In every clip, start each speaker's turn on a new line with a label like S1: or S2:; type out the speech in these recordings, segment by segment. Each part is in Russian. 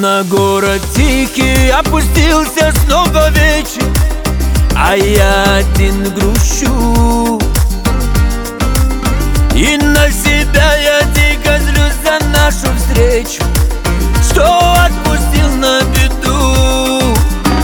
S1: На город тихий опустился снова вечер, а я один грущу. И на себя я дико злюсь за нашу встречу, что отпустил на беду.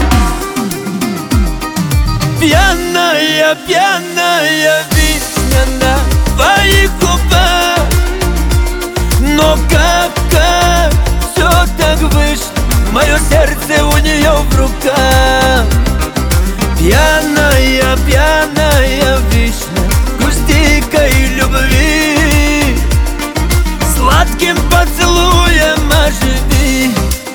S1: Пьяная, пьяная вишня на твоих губах, но как все так вышло, мое сердце у нее в руках. Пьяная, пьяная вишня густикой любви, сладким поцелуем оживи.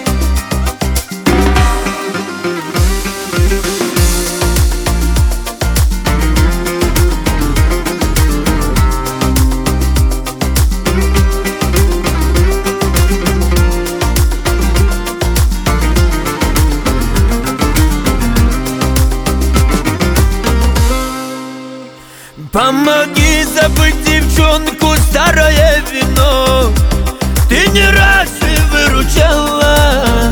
S1: Помоги забыть девчонку, старое вино. Ты не раз и выручала.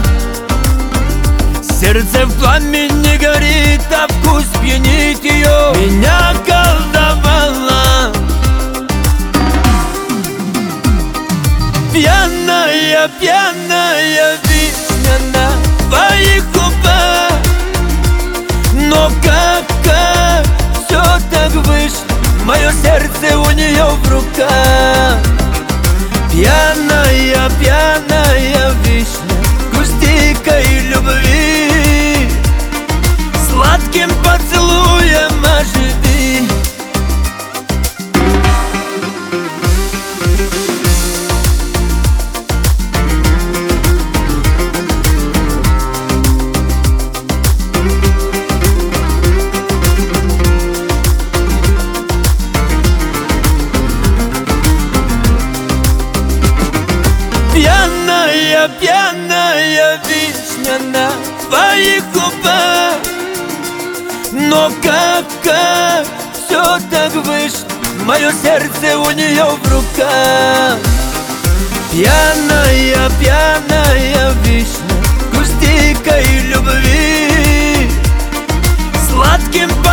S1: Сердце в пламени горит, а вкус пьянит ее. Меня колдовала. Пьяная, пьяная вишня на твоих губах, но как все так вышло, мое сердце у нее в руках. Пьяная, пьяная вишня густикой любви, сладким поцелуем оживи. Пьяная, пьяная вишня на твоих губах, но как все так вышло, мое сердце у нее в руках. Пьяная, пьяная вишня густикой любви, сладким